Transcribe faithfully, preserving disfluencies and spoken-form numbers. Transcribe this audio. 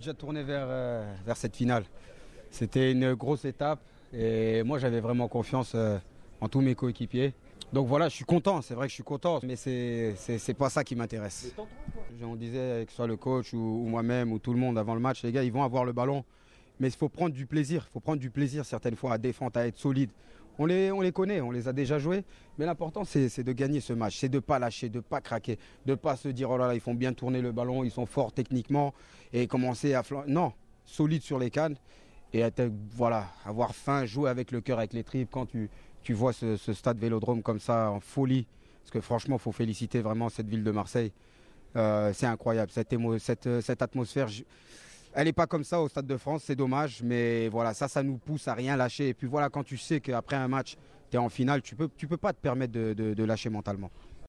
déjà tourné vers, euh, vers cette finale. C'était une grosse étape et moi j'avais vraiment confiance euh, en tous mes coéquipiers. Donc voilà, je suis content, c'est vrai que je suis content, mais c'est, c'est, c'est pas ça qui m'intéresse. On disait que ce soit le coach ou, ou moi-même ou tout le monde avant le match, les gars ils vont avoir le ballon. Mais il faut prendre du plaisir, il faut prendre du plaisir certaines fois à défendre, à être solide. On les, on les connaît, on les a déjà joués, mais l'important c'est, c'est de gagner ce match, c'est de ne pas lâcher, de ne pas craquer, de ne pas se dire oh là là, ils font bien tourner le ballon, ils sont forts techniquement et commencer à flan... Non, solide sur les cannes et être, voilà, avoir faim, jouer avec le cœur, avec les tripes quand tu, tu vois ce, ce stade Vélodrome comme ça en folie. Parce que franchement, il faut féliciter vraiment cette ville de Marseille. Euh, c'est incroyable, cette, émo... cette, cette atmosphère. Je... Elle n'est pas comme ça au Stade de France, c'est dommage, mais voilà, ça, ça nous pousse à rien lâcher. Et puis voilà, quand tu sais qu'après un match, tu es en finale, tu ne peux, tu peux pas te permettre de, de, de lâcher mentalement.